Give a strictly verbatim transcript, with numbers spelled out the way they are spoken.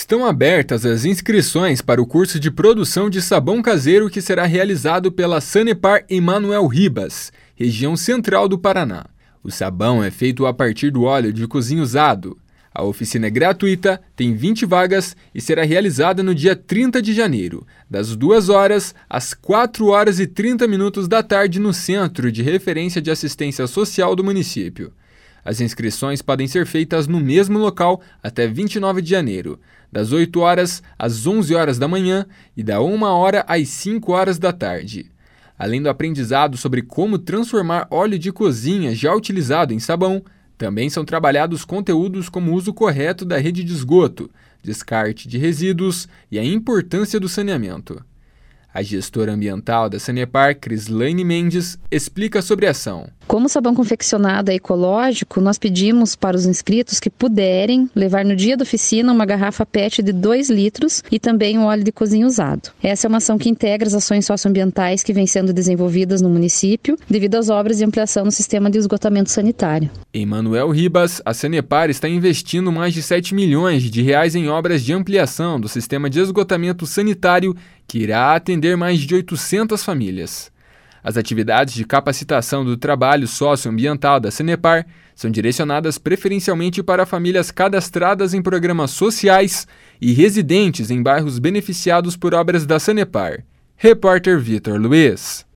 Estão abertas as inscrições para o curso de produção de sabão caseiro que será realizado pela Sanepar Emanuel Ribas, região central do Paraná. O sabão é feito a partir do óleo de cozinha usado. A oficina é gratuita, tem vinte vagas e será realizada no dia trinta de janeiro, das duas horas às quatro horas e trinta minutos da tarde no Centro de Referência de Assistência Social do município. As inscrições podem ser feitas no mesmo local até vinte e nove de janeiro, das oito horas às onze horas da manhã e da uma hora às cinco horas da tarde. Além do aprendizado sobre como transformar óleo de cozinha já utilizado em sabão, também são trabalhados conteúdos como o uso correto da rede de esgoto, descarte de resíduos e a importância do saneamento. A gestora ambiental da Sanepar, Crislaine Mendes, explica sobre a ação. Como o sabão confeccionado é ecológico, nós pedimos para os inscritos que puderem levar no dia da oficina uma garrafa P E T de dois litros e também um óleo de cozinha usado. Essa é uma ação que integra as ações socioambientais que vêm sendo desenvolvidas no município devido às obras de ampliação no sistema de esgotamento sanitário. Em Emanuel Ribas, a Sanepar está investindo mais de sete milhões de reais em obras de ampliação do sistema de esgotamento sanitário que irá atender mais de oitocentas famílias. As atividades de capacitação do trabalho socioambiental da Sanepar são direcionadas preferencialmente para famílias cadastradas em programas sociais e residentes em bairros beneficiados por obras da Sanepar. Repórter Vitor Luiz.